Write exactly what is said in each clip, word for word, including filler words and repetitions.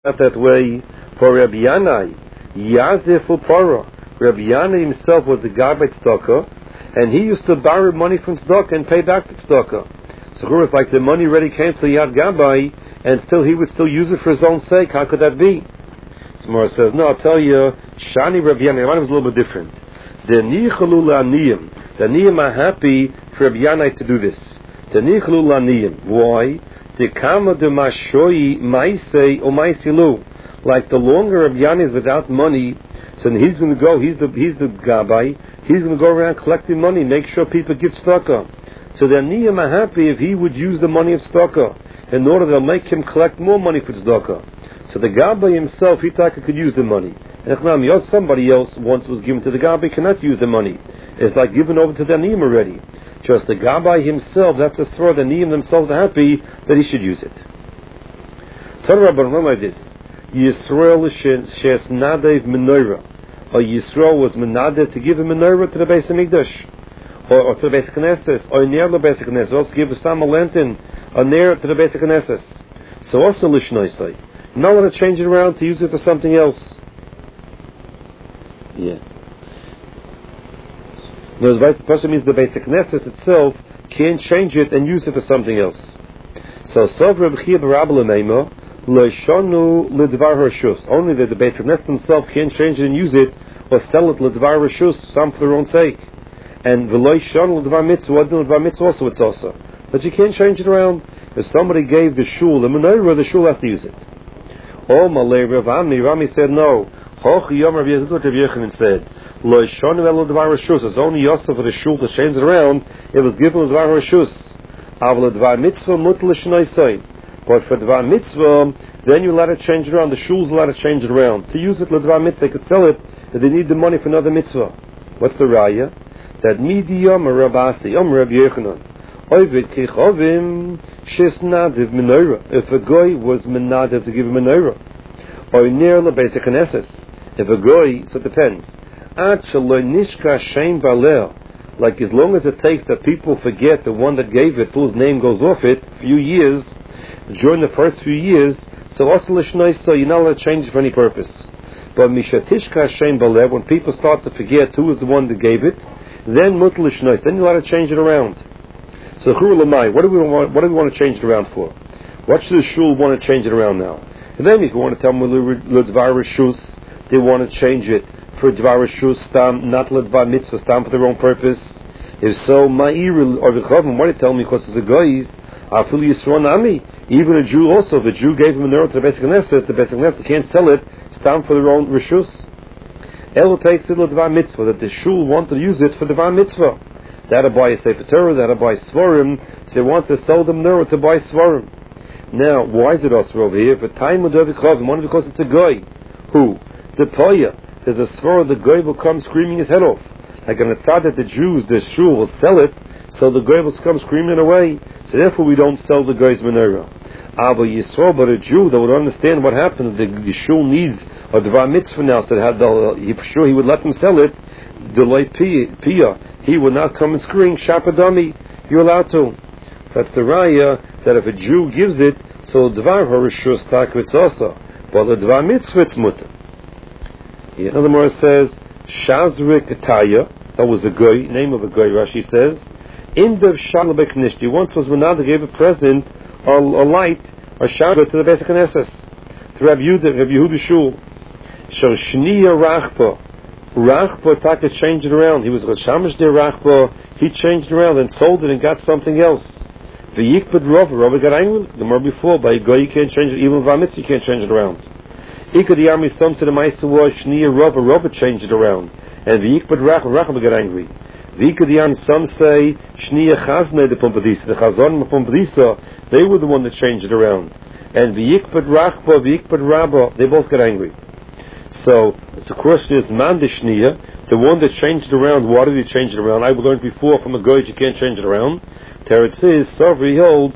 not that way for Rabbi Yanai. Yazif Upara. Rabbi Yanai himself was the guy by tzedakah, and he used to borrow money from tzedakah and pay back the tzedakah. So it was like the money already came to the Yad Gabbai, and still he would still use it for his own sake. How could that be? Samara says, no, I'll tell you, Shani Rabbi Yanai, mine was a little bit different. The Nichalu La'aniyim. The Aniyim are happy for Rabbi Yanai to do this. The Nichalu La'aniyim. Why? The Kama de Mashoi Maisei or Maisilu. Like the longer Rabbi Yanai is without money, so he's going to go, he's the he's the Gabbai, he's going to go around collecting money, make sure people give tzedakah. So the Aniyim are happy if he would use the money of tzedakah in order to make him collect more money for tzedakah. So the Gabbai himself, he thought he could use the money. And somebody else once was given to the Gabbai cannot use the money. It's like given over to the Aniyim already. Just the Gabbai himself, that's a throw. The Aniyim themselves are happy that he should use it. Tell Rabban like this: Yisrael shes nadev menorah. Or Yisrael was menadev to give a menorah to the Beis Hamikdash, or, or to the Beis Knesset, or near the Beis Knesset. Also give a sam a lantern, or near to the Beis Knesset. So also lishnoisai. Not want to change it around to use it for something else. Yeah. No, the person means the Beis Knesset itself can't change it and use it for something else. So, Sov Reb Chia b'Rabba l'meima le'shonu l'dvar reshus. Only that the Beis Knesset himself can't change it and use it or sell it l'dvar reshus, some for their own sake. And v'lo shonu l'dvar mitzvah, l'dvar mitzvah also it's also. But you can't change it around. If somebody gave the shul the menorah, the shul has to use it. Oh, Malay Rav Ami, Rami said no. Hoch Yom Rav Yechon, what Rav Yechon said. Lo shonu elo d'var reshus. It's only Yosef for the shul to change it around. It was given l'dvar reshus. Aval l'dvar mitzvah mutal l'shnoisai. But for d'var mitzvah, then you're allowed to change it around. The shul's allowed to change it around. To use it l'dvar mitzvah, they could sell it, but they need the money for another mitzvah. What's the raya? That midi Yom Rav Asi, Yom Rav Yechon. Oivid kichovim shes nadiv menorah. If a guy was menadiv to give a menorah, or near the Beis Knesset, if a guy, so it depends. Like as long as it takes that people forget the one that gave it, whose name goes off it, a few years, during the first few years, so also so you're not allowed to change it for any purpose. But mishatishka shem balev, when people start to forget who was the one that gave it, then mutal l'shnois, then you're allowed to change it around. So what do we want? What do we want to change it around for? What should the shul want to change it around now? And then if you want to tell them l'dvar reshus, they want to change it for d'var reshus stam, not l'dvar mitzvah stam for their own purpose. If so, ma'ir or v'chavim, why do you tell me? Because it's a guys, afil yisron nami. Even a Jew also, if a Jew gave him a menorah to the Beis Knesset, the Beis Knesset can't sell it stam for their own reshus. El takes it l'dvar mitzvah, that the shul want to use it for d'var mitzvah. That to buy a Sefer Torah, that to buy Svarim, so they want to sell them menorah to buy Svarim. Now, why is it also over here? For time of David one because it's a guy who, the Poya, there's a Svar, the guy will come screaming his head off. Like on the tzad that the Jews, the shul will sell it, so the guy will come screaming away. So therefore we don't sell the guy's menorah. But Yisrael, but a Jew that would understand what happened, the, the shul needs a d'var mitzvah now, so that the, he, for sure he would let them sell it. Delay pia, he would not come and scream shapadami. You're allowed to. So that's the raya that if a Jew gives it, so dvar harishus takwitz also, but the dvar mitzvah it's mutter. Another more says Shazrik Ataya. That was a guy, name of a guy. Rashi says Indav Shalabek Nishti. Once was Menada gave a present or a light or shadow to the Beis Knesset. To Rabbi Yehuda, Rabbi Yehuda Shul. Shal Shniya Rachba. Rachba Taka changed it around. He was Rashamish de Rachba. He changed it around and sold it and got something else. The Yikbad Rov, Rov got angry. The more before, by a guy you can't change it. Even Vamitz you can't change it around. Ikad the army some to the Maisa was Shniya Rov, Rov changed it around. And the Yikbad Rachba, Rachba got angry. The Ikad the army some say Shniya Chazne the Pumpadisa, the Chazon the Pumpadisa, they were the one that changed it around. And the Yikbad Rachba, the Yikbad Rabba, they both got angry. So the question is, man the shniya, the one that changed it around. Why did he change it around? I learned before from a guy you can't change it around. Teretz says, Savri holds,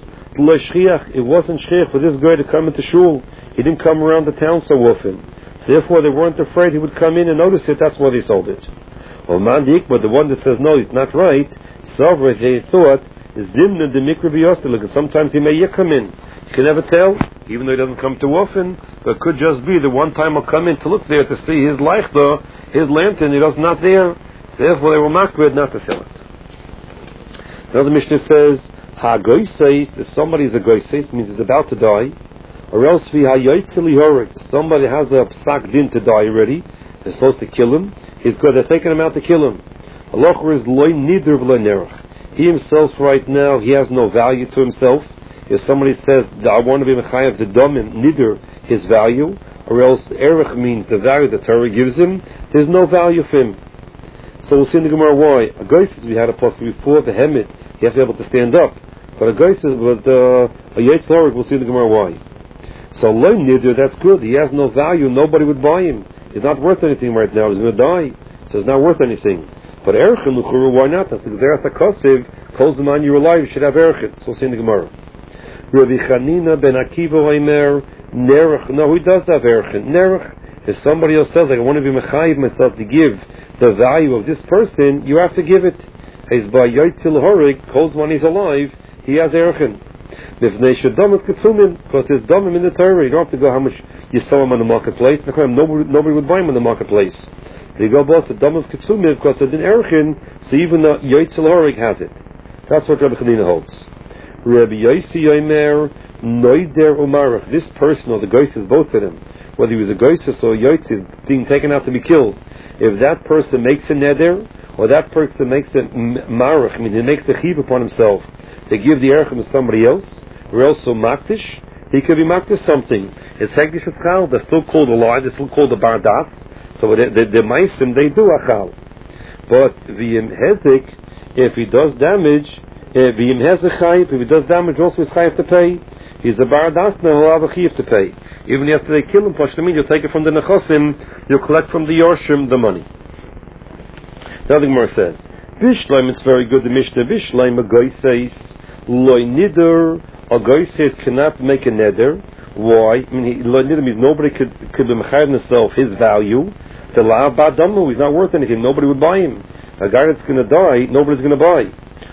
it wasn't shchiach for this guy to come into shul. He didn't come around the town so often. So therefore they weren't afraid he would come in and notice it. That's why they sold it. Well, man the ikba, the one that says no, it's not right. Savri, they thought is dimna the mikra biyostel, because sometimes he may yet come in. You can never tell. even though he doesn't come too often, but it could just be the one time he'll come in to look there to see his leichter, his lantern, he was not there, so therefore they were makbid not to sell it. Now the Mishnah says, ha-goyseis, if somebody's a goyseis, means he's about to die, or else vi ha-yoytzeli horik, somebody has a psak din to die already, they're supposed to kill him, he's good, they're taking him out to kill him. Allah is loy nidr v'loy nerach. He himself right now, he has no value to himself. If somebody says, I want to be mechayev the domim, neither his value, or else erech means the value the Torah gives him, there's no value for him. So we'll see in the Gemara why. A goyses, we had a possibility before, the hemit, he has to be able to stand up. But a goyses, but uh, a yetz lorik, we'll see in the Gemara why. So loy nidr, that's good. He has no value, nobody would buy him. He's not worth anything right now, he's going to die. So it's not worth anything. But erech and luchuru, why not? That's the Gzeras HaKosiv, calls them on you alive, you should have erech. So we'll see in the Gemara. Rabbi Chanina ben Akiva Omer Nerech. No, he does have erech. Nerech. If somebody else says, like, I want to be mechayiv myself to give the value of this person, you have to give it. He's by Yotzil Horig, calls when he's alive, he has erech. Because there's domim in the Torah. You don't have to go how much you sell him on the marketplace. Nobody, nobody would buy him on the marketplace. They go boss the domim of Ketsumim because it's in erech, so even the Yotzil Horig has it. That's what Rabbi Chanina holds. Rabbi Yossi Yomer Noider Umarach. This person, or the Goyses, both of them, whether he was a Goyses or a Yotzis, being taken out to be killed, if that person makes a neder, or that person makes a marach, I mean, he makes a chiv upon himself to give the erechim to somebody else, or also makdish, he could be makdish something. It's hegdish achal, they're still called alive, they're still called the bardas, so the, the, the meisim, they do achal. But the hezik, if he does damage, if he does damage, also he's chayiv to pay. He's a baradas now, he'll have a chayiv to pay. Even after they kill him, Pashtamid, you'll take it from the nechosim, you'll collect from the yorshim the money. Now the Gemara says, Bishleim, it's very good, the Mishnah, Bishleim, a goy says, loy nidr, a goy says cannot make a neder. Why? I mean, loy nidr means nobody could, could be mechayiv himself his value. The la ba'damu, he's not worth anything, nobody would buy him. A guy that's going to die, nobody's going to buy.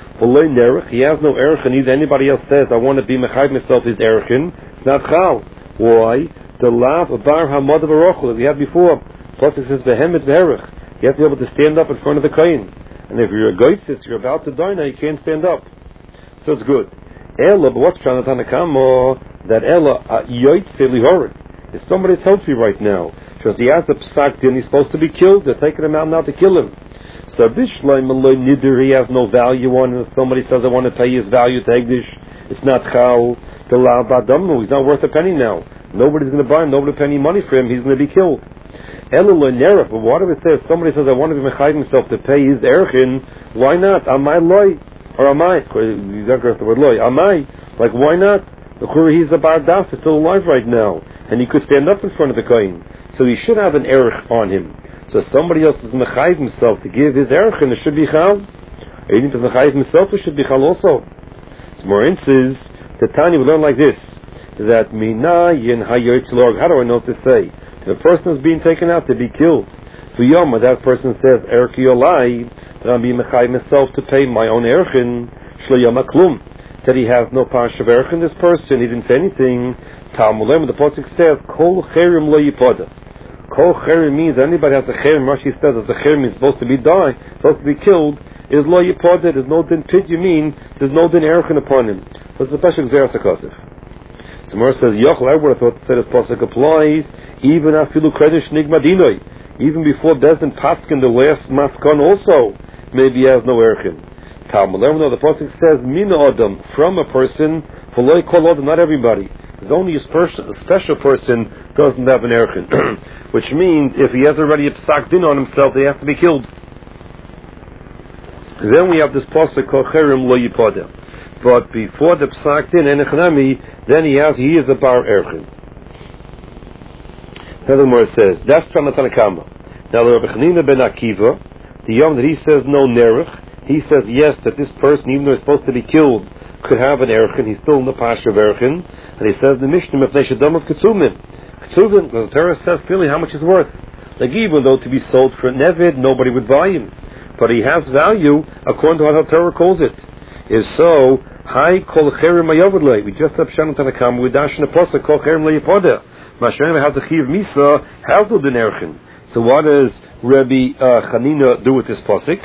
He has no erech, and either anybody else says, I want to be mechayiv myself his erechin, it's not chal. Why? The lav bar hamad barochel that we had before. Plus it says behemet beherech. You have to be able to stand up in front of the kohen. And if you're a goysis, you're about to die now, you can't stand up. So it's good. Ella, but what's trying to tanakamo that Ella yoytze lihorin? If somebody's healthy right now, because he has the psak din, he's supposed to be killed. They're taking him out now to kill him. So Bishleim Aloy Nidr, he has no value on him. If somebody says, I want to pay his value to Egdish, it's not Chal. The La Badamu, he's not worth a penny now. Nobody's going to buy him, nobody will pay any money for him, he's going to be killed. Elul Nerech, but what if it says, if somebody says, I want to be mechayiv himself to pay his Erechin, why not? Am I loy? Or am I? You don't have the word loy. Am I? Like, why not? The Kuri, he's the Bardas, he's still alive right now. And he could stand up in front of the Kohen. So he should have an Erech on him. So somebody else is mechayiv himself to give his erech, and it should be chal. Even if it's mechayiv himself, it should be chal also. So more instances, the Tanya we learn like this: that minayin hayoytz lorg. How do I know what to say? If a person is being taken out to be killed, for yom, that person says erech yolai, that I'm being mechayiv myself to pay my own erechin shlo yom klum. That he has no parsha of erechin. This person, he didn't say anything. Talmulem, the pasuk says kol cherim lo yipoda. Kol cherim means anybody has a cherim. Rashi says that the cherim is supposed to be die, supposed to be killed. Is lo yipoda. There's no din pid. You mean there's no din erechin upon him. That's a special Gzeras HaKosiv. So Mor says Yochel. I would have thought that this pasuk applies even afilu kredesh nigmadinoi. Even before Bezdin Paskin, the last maskon also maybe he has no erechin. Talmud. No, the pasuk says mina adam, from a person. For lo kol adam, not everybody. There's only a special, a special person doesn't have an erechin, which means if he has already a psak din on himself, they have to be killed. Then we have this pasuk called cherim lo yipoda. But before the psak din and echnami, then he has he is a bar erechin. Furthermore, it says that's from the Tanakama. Now the Rabbi Chanina ben Akiva, the yom that he says no nerech, he says yes that this person, even though he's supposed to be killed, could have an erechin. He's still in the pasha of erechin, and he says the Mishnah if they should dam of Ketsumim. Ketsumim, because the Torah says clearly how much he's worth. Like even though to be sold for a nevid, nobody would buy him, but he has value according to how the Torah calls it. Is so Hi, kol cherem ayavudlei. We just have Shannon Tanakam. We dash in the pasuk kol cherem leyipoda. Mashiach has the chiv misa. How do the nerchen? So what does Rabbi uh, Chanina do with this pasuk?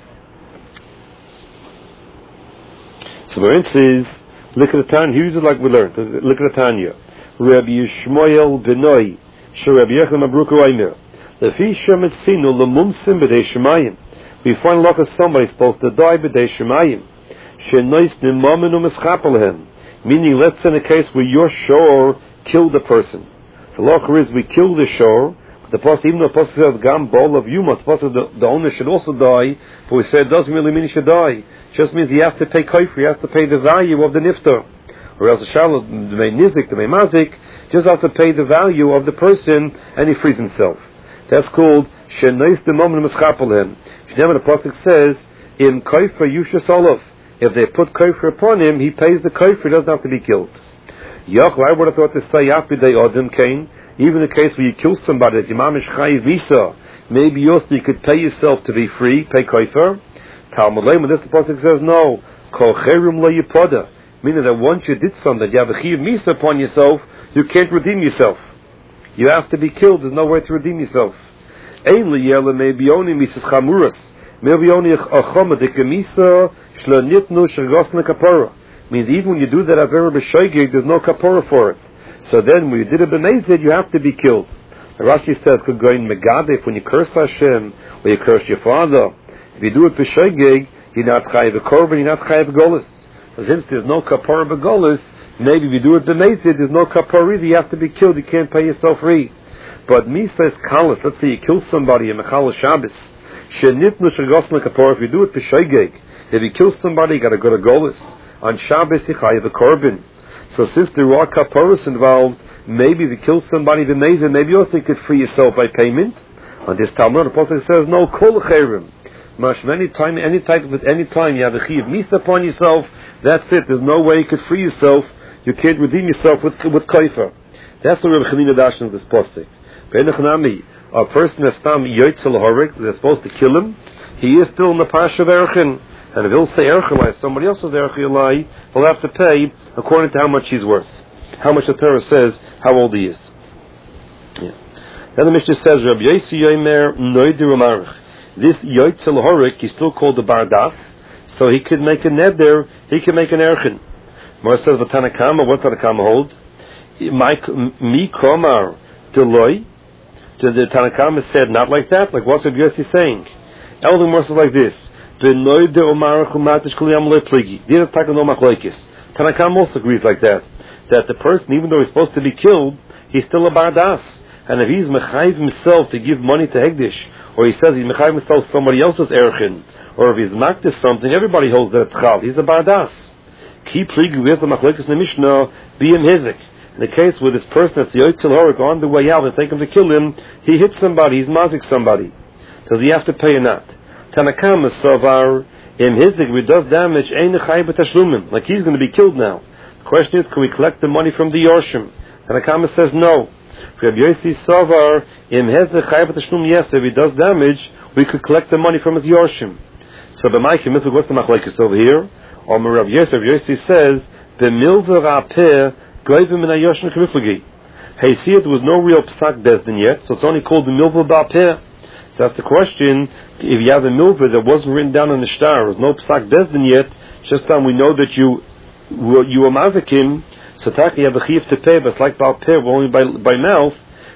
So where it says, look at the Tanya. He uses like we learned. Look at the Tanya. Rabbi Yishmael Benoi. She Rabbi Yechon Mabruku Aimer. Lefi shemet sinu lemumsim b'dei shemayim. We find like somebody supposed to die b'dei shemayim. Shenois nimamenu mischapelhem. Meaning, let's say in a case where your shor killed a person. So the is we kill the shor. The pasuk, even though the pasuk says gam bol of yuma, the, the owner should also die. But we say it doesn't really mean he should die. It just means he has to pay kofar. He has to pay the value of the niftar. Or else the shalom, the may nizik, the may mazik, just has to pay the value of the person, and he frees himself. That's called shenois nimamenu mischapelhem. Shneimah, the pasuk says in kofar yushas olav. If they put kofar upon him, he pays the kofar. He doesn't have to be killed. Yachla, I would have thought to say after Adam came. Even in the case where you kill somebody, that Imamish Chayiv Visa, maybe also you could pay yourself to be free, pay kofar. Talmud Leiman, this the pasuk says no. Kol cherim lo yipoda, meaning that once you did something, you have a Chayiv Misa upon yourself, you can't redeem yourself. You have to be killed. There's no way to redeem yourself. Ein liyela maybe only misas chamuras, maybe only a chama de kemisa shlanitnu shagosna kapara. Means even when you do that avera b'shoigig, there's no kapara for it. So then, when you did a b'mezid, you have to be killed. Rashi says, "Could go in megadef when you curse Hashem or you curse your father. If you do it b'shoigig, you're not chayiv a korban, you're not chayiv golis. Since there's no kapara b'golis, maybe if you do it b'mezid, there's no kapara either. You have to be killed. You can't pay yourself free. But misa is kalas. Let's say you kill somebody in mechal Shabbos. Shenitnu shagosna kapara. If you do it b'shoigig, if you kill somebody, you got to go to golis. On Shabbos, you chayiv a korban. So since there are kaparas involved, maybe if you kill somebody b'mezid, maybe you also could free yourself by payment. On this Talmud, the pasuk says no kol cherim. Much any time, any type of any time you have a chiv misa upon yourself, that's it. There's no way you could free yourself. You can't redeem yourself with with kofar. That's the Rabbi Chanina dash of this pasuk. Be'enachnami, a person that's tam yoytzel horik, they're supposed to kill him. He is still in the parsha of Erchin. And if he'll say Erchelai, somebody else's Erchelai, he'll have to pay according to how much he's worth. How much the Torah says, how old he is. Yeah. Then the Mishnah says, Rabbi Yossi Yomer Noidir Umarich. This Yoitzel Horik, he's still called the Bardas, so he could make a neder, he could make an Erchin. Mora says, Vatanakama, what Tanakama hold? Mi Komar Deloi. The Tanakama said, not like that. Like what's Rabbi Yossi saying? Elder Mora says like this. Tanakam also agrees like that. That the person, even though he's supposed to be killed, he's still a bardas. And if he's mechayiv himself to give money to Hegdish, or he says he's mechayiv himself to somebody else's erchin, or if he's makdis something, everybody holds that tchal. He's a bardas. Ki pligi, where's the machlekes in the Mishnah? Be him hizik. In the case where this person that's the yotzil horik on the way out and take him to kill him, he hits somebody, he's mazik somebody. Does he have to pay or not? Tanakam Savar in Hizik, if it does damage, ain't chayiv b'tashlumim, like he's going to be killed now. The question is, can we collect the money from the Yorshim? Tanakam says no. For Rabbi Yossi Savar in Hizik chayiv b'tashlum, yes, if he does damage, we could collect the money from his Yorshim. So the Ma'akim, what's the machlekes over here? Or Rabbi Yossi, Rabbi Yossi says, the milver rapeh goyvim in a Yorshim k'miflagi. Hey, see, it was no real psak bezdin yet, so it's only called the milver rapeh. So that's the question. If you have a milvah that wasn't written down on the star, there's no psak bezdin yet, just then we know that you you were mazakim, so taki you have a chiv to pay, but it's like Baal Peh, only by by mouth.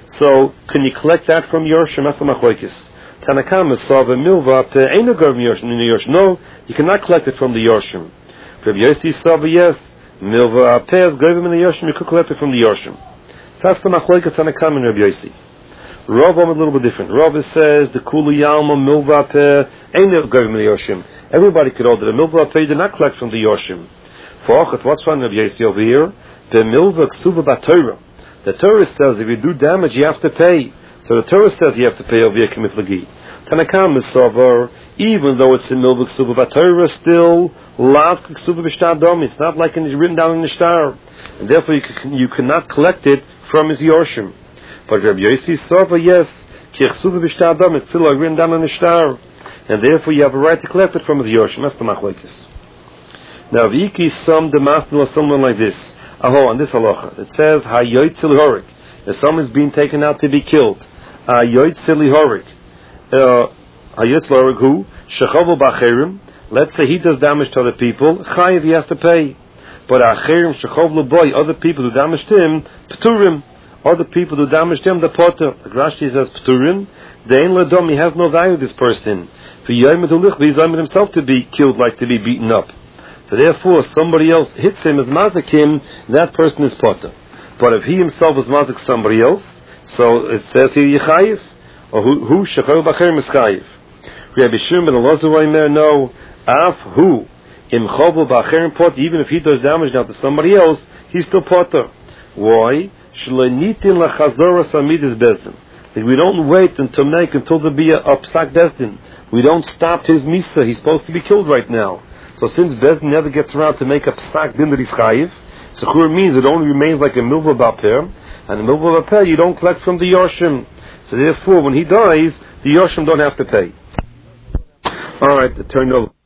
So can you collect that from Yorshim? That's the machlokes. Tanakam saw the milvah peh ain't no go from Yorshim in the Yorshim. No, you cannot collect it from the Yorshim. Rabbi Yossi saw the yes, milvah peh is going in the Yorshim. You could collect it from the Yorshim. So that's the machlokes Tanakam and Rabbi Yossi. Rav is a little bit different. Rav says the kulu yalma milvah peh ain't no go from the Yorshim. Everybody could order the milvah peh. You did not collect from the Yorshim. For Achas, what's from Rabbi Yossi over here? The milvah ksuva b'Torah. The Torah says if you do damage, you have to pay. So the Torah says you have to pay over here k'miflagi. Tanakam is sover, even though it's in milvah ksuva b'Torah, still lav ksuva b'shtadom. It's not like it's written down in the star, and therefore you, can, you cannot collect it from his yorshim. But Rabbi Yossi sover, yes, ki ksuva b'shtadom. It's still written down in the star, and therefore you have a right to collect it from his yorshim. That's the machlokes. Now, v'iki some demasnu or someone like this. Aho, on this halacha, it says hayotzil horik. If someone is being taken out to be killed, hayotzil horik. Hayotzil horik who shechavu b'acherim. Let's say he does damage to other people. Chayiv, he has to pay. But acherim shechavu boy, other people who damaged him, pturim. Other people who damaged him, the potter. Like Rashi says, pturim. The ein ledom, he has no value. This person. For yoyim ulich, he's yoyim himself to be killed, like to be beaten up. So therefore, somebody else hits him as mazik him, that person is potter. But if he himself is mazik somebody else, so it says here yichayiv, or who who shechav b'acherim is chayiv. Rabbi Shimon ben Elazar no, af who im chavu b'acherim pot, even if he does damage now to somebody else, he's still potter. Why? Shlenitin lachazoras amidis bezdin. That we don't wait until make until there be a, a psak bezdin. We don't stop his misa. He's supposed to be killed right now. So since Bezdin never gets around to make a psak din that he's chayiv, Sechur means it only remains like a milva b'aper, and a milva b'aper you don't collect from the yoshim. So therefore, when he dies, the yoshim don't have to pay. All right, turn over.